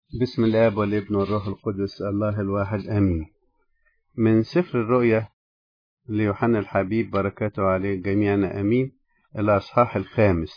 بسم الآب والابن والروح القدس الله الواحد آمين. من سفر الرؤيا ليوحنا الحبيب بركاته عليه جميعا آمين. الأصحاح 5.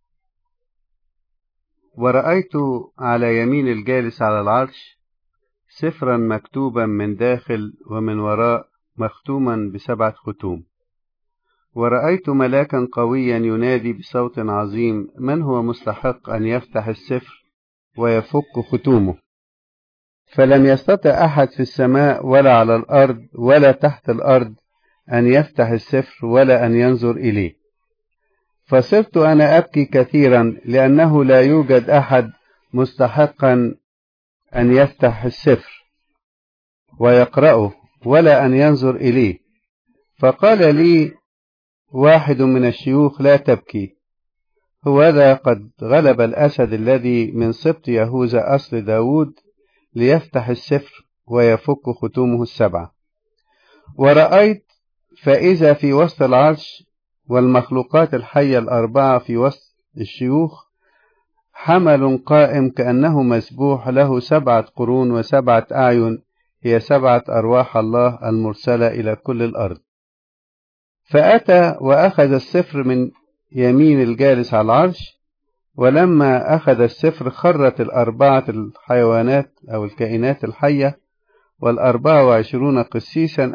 ورأيت على يمين الجالس على العرش سفرا مكتوبا من داخل ومن وراء مختوما ب7 ختوم. ورأيت ملاكا قويا ينادي بصوت عظيم: من هو مستحق أن يفتح السفر ويفك ختومه؟ فلم يستطع أحد في السماء ولا على الأرض ولا تحت الأرض أن يفتح السفر ولا أن ينظر إليه. فصرت أنا أبكي كثيرا لأنه لا يوجد أحد مستحقا أن يفتح السفر ويقرأه ولا أن ينظر إليه. فقال لي واحد من الشيوخ: لا تبكي، هوذا قد غلب الأسد الذي من سبط يهوذا أصل داود ليفتح السفر ويفك ختومه 7. ورأيت فإذا في وسط العرش والمخلوقات الحية 4 في وسط الشيوخ حمل قائم كأنه مسبوح له 7 قرون و7 أعين، هي 7 أرواح الله المرسلة إلى كل الأرض. فأتى وأخذ السفر من يمين الجالس على العرش، ولما أخذ السفر خرت 4 الحيوانات أو الكائنات الحية 24 قسيسا